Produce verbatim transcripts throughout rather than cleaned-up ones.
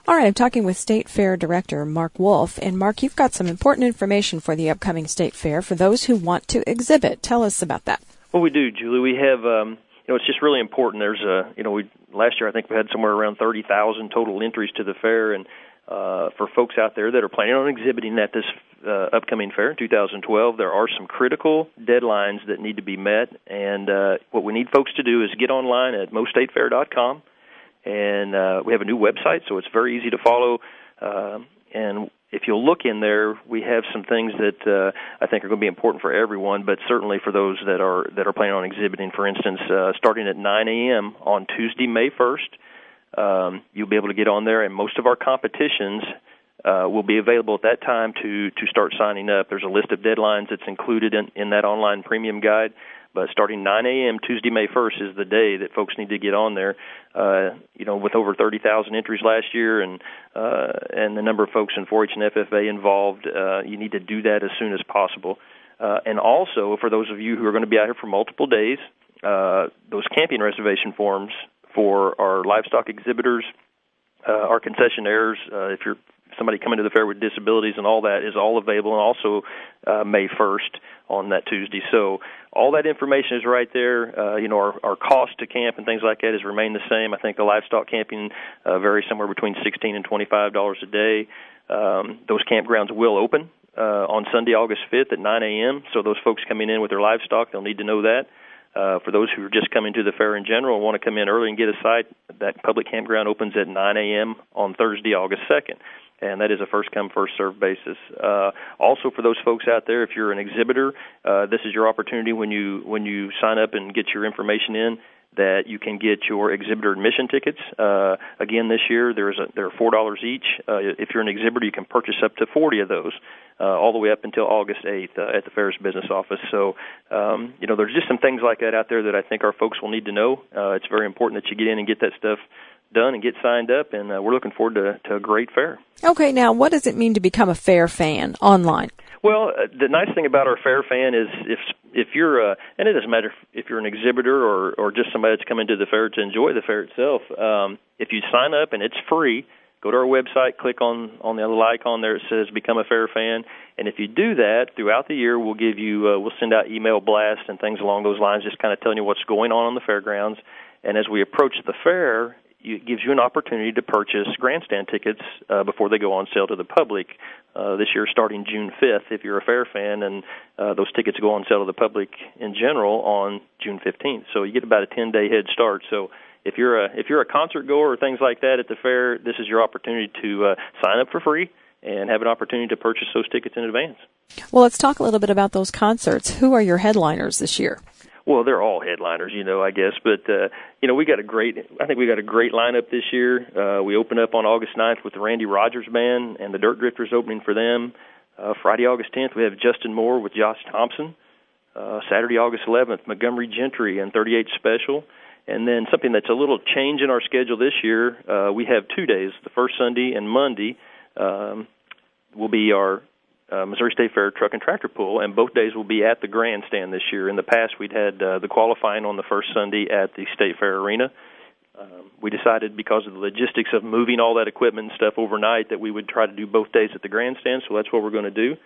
All right, I'm talking with State Fair Director Mark Wolf. And Mark, you've got some important information for the upcoming State Fair for those who want to exhibit. Tell us about that. Well, we do, Julie. We have, um, you know, it's just really important. There's a, you know, we last year I think we had somewhere around thirty thousand total entries to the fair, and uh, for folks out there that are planning on exhibiting at this uh, upcoming fair in two thousand twelve, there are some critical deadlines that need to be met, and uh, what we need folks to do is get online at mo state fair dot com, and uh, we have a new website, so it's very easy to follow, uh, and if you'll look in there, we have some things that uh, I think are going to be important for everyone, but certainly for those that are that are planning on exhibiting. For instance, uh, starting at nine a.m. on Tuesday, May first, um, you'll be able to get on there, and most of our competitions uh, will be available at that time to, to start signing up. There's a list of deadlines that's included in, in that online premium guide. But starting nine a.m. Tuesday, May first is the day that folks need to get on there. Uh, you know, with over thirty thousand entries last year and uh, and the number of folks in four H and F F A involved, uh, you need to do that as soon as possible. Uh, and also, for those of you who are going to be out here for multiple days, uh, those camping reservation forms for our livestock exhibitors, uh, our concessionaires, uh, if you're somebody coming to the fair with disabilities and all that, is all available, and also uh, May first on that Tuesday. So all that information is right there. Uh, you know, our, our cost to camp and things like that has remained the same. I think the livestock camping uh, varies somewhere between sixteen and twenty-five dollars a day. Um, those campgrounds will open uh, on Sunday, August fifth at nine a.m., so those folks coming in with their livestock, they'll need to know that. Uh, for those who are just coming to the fair in general and want to come in early and get a site, that public campground opens at nine a.m. on Thursday, August second. And that is a first-come, first-served basis. Uh, also, for those folks out there, if you're an exhibitor, uh, this is your opportunity when you when you sign up and get your information in, that you can get your exhibitor admission tickets. Uh, again, this year there's a, there are four dollars each. Uh, if you're an exhibitor, you can purchase up to forty of those, uh, all the way up until August eighth uh, at the fair's business office. So, um, you know, there's just some things like that out there that I think our folks will need to know. Uh, it's very important that you get in and get that stuff done and get signed up, and uh, we're looking forward to, to a great fair. Okay, now what does it mean to become a fair fan online? Well, uh, the nice thing about our fair fan is if if you're, uh, and it doesn't matter if you're an exhibitor or, or just somebody that's coming to the fair to enjoy the fair itself, um, if you sign up and it's free, go to our website, click on, on the little icon there. It says Become a Fair Fan. And if you do that, throughout the year, we'll give you, uh, we'll send out email blasts and things along those lines, just kind of telling you what's going on on the fairgrounds. And as we approach the fair, it gives you an opportunity to purchase grandstand tickets uh, before they go on sale to the public. Uh, this year, starting June fifth, if you're a fair fan, and uh, those tickets go on sale to the public in general on June fifteenth. So you get about a ten-day head start. So if you're a if you're a concert goer or things like that at the fair, this is your opportunity to uh, sign up for free and have an opportunity to purchase those tickets in advance. Well, let's talk a little bit about those concerts. Who are your headliners this year? Well, they're all headliners, you know, I guess. But, uh, you know, we got a great, I think we got a great lineup this year. Uh, we open up on August ninth with the Randy Rogers Band and the Dirt Drifters opening for them. Uh, Friday, August tenth, we have Justin Moore with Josh Thompson. Uh, Saturday, August eleventh, Montgomery Gentry and thirty-eight Special. And then something that's a little change in our schedule this year, uh, we have two days, the first Sunday and Monday, um, will be our Uh, Missouri State Fair Truck and Tractor Pull, and both days will be at the grandstand this year. In the past, we'd had uh, the qualifying on the first Sunday at the State Fair Arena. Um, we decided because of the logistics of moving all that equipment and stuff overnight that we would try to do both days at the grandstand, so that's what we're going to do.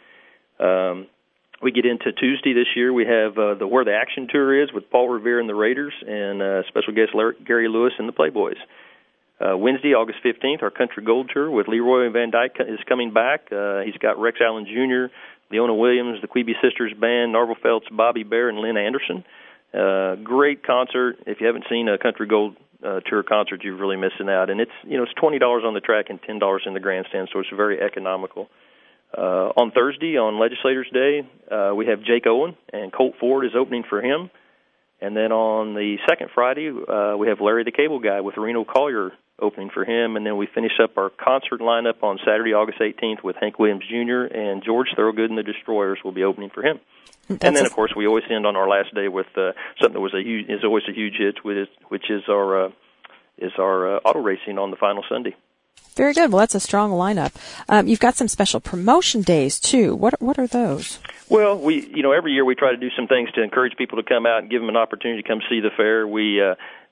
Um, we get into Tuesday this year. We have uh, the Where the Action Tour is with Paul Revere and the Raiders, and uh, special guest Larry, Gary Lewis and the Playboys. Uh, Wednesday, August fifteenth, our Country Gold Tour with Leroy Van Dyke is coming back. Uh, he's got Rex Allen Junior, Leona Williams, the Quebe Sisters Band, Narvel Felts, Bobby Bear, and Lynn Anderson. Uh, great concert. If you haven't seen a Country Gold uh, Tour concert, you're really missing out. And it's, you know, it's twenty dollars on the track and ten dollars in the grandstand, so it's very economical. Uh, on Thursday, on Legislators Day, uh, we have Jake Owen, and Colt Ford is opening for him. And then on the second Friday, uh, we have Larry the Cable Guy with Reno Collier opening for him. And then we finish up our concert lineup on Saturday, August eighteenth with Hank Williams Junior and George Thorogood and the Destroyers will be opening for him. That's and then, of course, we always end on our last day with uh, something that was a huge, is always a huge hit, which is, which is our uh, is our uh, auto racing on the final Sunday. Very good. Well, that's a strong lineup. Um, you've got some special promotion days too. What what are those? Well, we you know every year we try to do some things to encourage people to come out and give them an opportunity to come see the fair. We uh,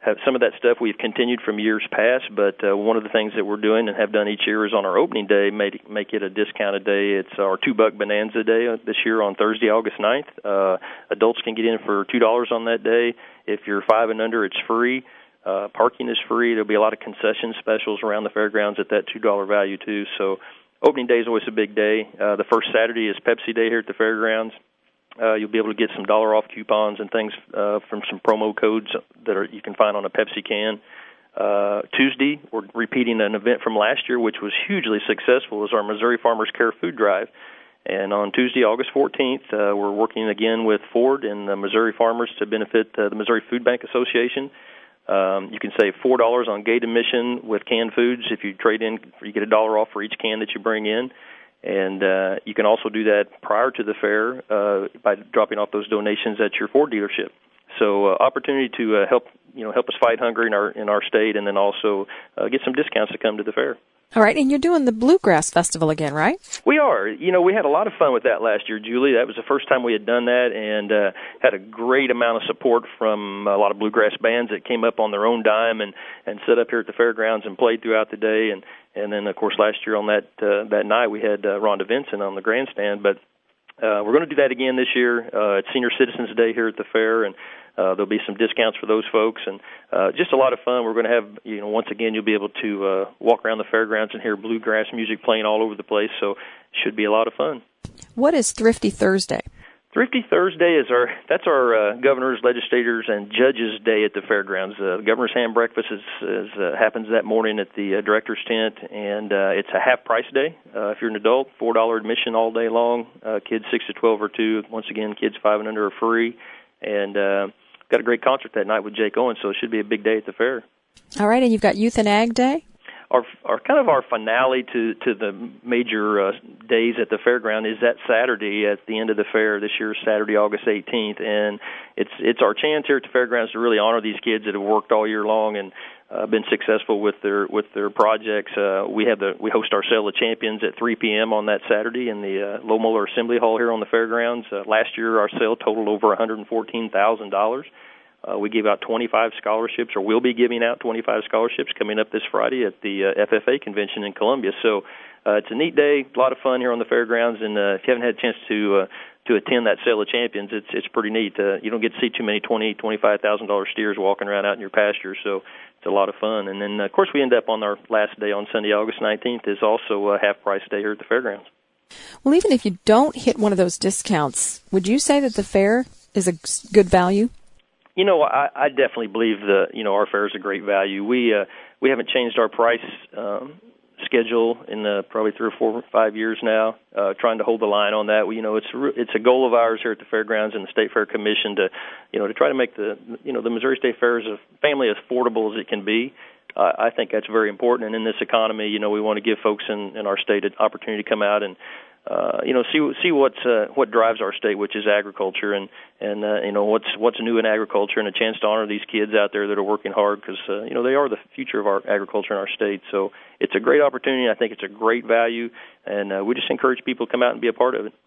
have some of that stuff we've continued from years past, but uh, one of the things that we're doing and have done each year is on our opening day, make, make it a discounted day. It's our two-buck bonanza day this year on Thursday, August ninth. Uh, adults can get in for two dollars on that day. If you're five and under, it's free. Uh, parking is free. There'll be a lot of concession specials around the fairgrounds at that two dollars value, too. So opening day is always a big day. Uh, the first Saturday is Pepsi Day here at the fairgrounds. Uh, you'll be able to get some dollar-off coupons and things uh, from some promo codes that are, you can find on a Pepsi can. Uh, Tuesday, we're repeating an event from last year, which was hugely successful, is our Missouri Farmers Care Food Drive. And on Tuesday, August fourteenth, uh, we're working again with Ford and the Missouri farmers to benefit uh, the Missouri Food Bank Association. Um, you can save four dollars on gate admission with canned foods. If you trade in, you get a dollar off for each can that you bring in. And uh, you can also do that prior to the fair uh, by dropping off those donations at your Ford dealership. So, uh, opportunity to uh, help you know help us fight hunger in our in our state, and then also uh, get some discounts to come to the fair. All right, and you're doing the Bluegrass Festival again, right? We are. You know, we had a lot of fun with that last year, Julie. That was the first time we had done that, and uh, had a great amount of support from a lot of bluegrass bands that came up on their own dime and, and set up here at the fairgrounds and played throughout the day. And, and then, of course, last year on that uh, that night we had uh, Rhonda Vincent on the grandstand. But uh, we're going to do that again this year. Uh, it's Senior Citizens Day here at the fair, and Uh, there'll be some discounts for those folks, and uh, just a lot of fun. We're going to have, you know, once again, you'll be able to uh, walk around the fairgrounds and hear bluegrass music playing all over the place, so it should be a lot of fun. What is Thrifty Thursday? Thrifty Thursday is our, that's our uh, governors, legislators, and judges' day at the fairgrounds. Uh, the governor's ham breakfast is, is, uh, happens that morning at the uh, director's tent, and uh, it's a half-price day. Uh, if you're an adult, four dollars admission all day long. Uh, kids six to twelve are two. Once again, kids five and under are free. And uh, got a great concert that night with Jake Owens, so it should be a big day at the fair. All right, and you've got Youth and Ag Day? Our, our kind of our finale to, to the major uh, days at the fairground is that Saturday at the end of the fair. This year, Saturday, August eighteenth, and it's it's our chance here at the fairgrounds to really honor these kids that have worked all year long and uh, been successful with their with their projects. Uh, we have the we host our Sale of Champions at three p.m. on that Saturday in the uh, Lohmoller Assembly Hall here on the fairgrounds. Uh, last year, our sale totaled over one hundred fourteen thousand dollars. Uh, we gave out twenty-five scholarships, or will be giving out twenty-five scholarships coming up this Friday at the uh, F F A convention in Columbia. So uh, it's a neat day, a lot of fun here on the fairgrounds, and uh, if you haven't had a chance to uh, to attend that Sale of Champions, it's it's pretty neat. Uh, you don't get to see too many twenty, twenty-five thousand dollar steers walking around out in your pasture, so it's a lot of fun. And then, of course, we end up on our last day on Sunday, August nineteenth, is also a half-price day here at the fairgrounds. Well, even if you don't hit one of those discounts, would you say that the fair is a good value? You know, I, I definitely believe that, you know, our fair is a great value. We uh, we haven't changed our price um, schedule in uh, probably three or four or five years now, uh, trying to hold the line on that. We, you know, it's a, it's a goal of ours here at the fairgrounds and the State Fair Commission to, you know, to try to make the, you know, the Missouri State Fair as a family as affordable as it can be. Uh, I think that's very important. And in this economy, you know, we want to give folks in, in our state an opportunity to come out and Uh, you know, see see what's uh, what drives our state, which is agriculture, and and uh, you know what's what's new in agriculture, and a chance to honor these kids out there that are working hard, because uh, you know they are the future of our agriculture in our state. So it's a great opportunity. I think it's a great value, and uh, we just encourage people to come out and be a part of it.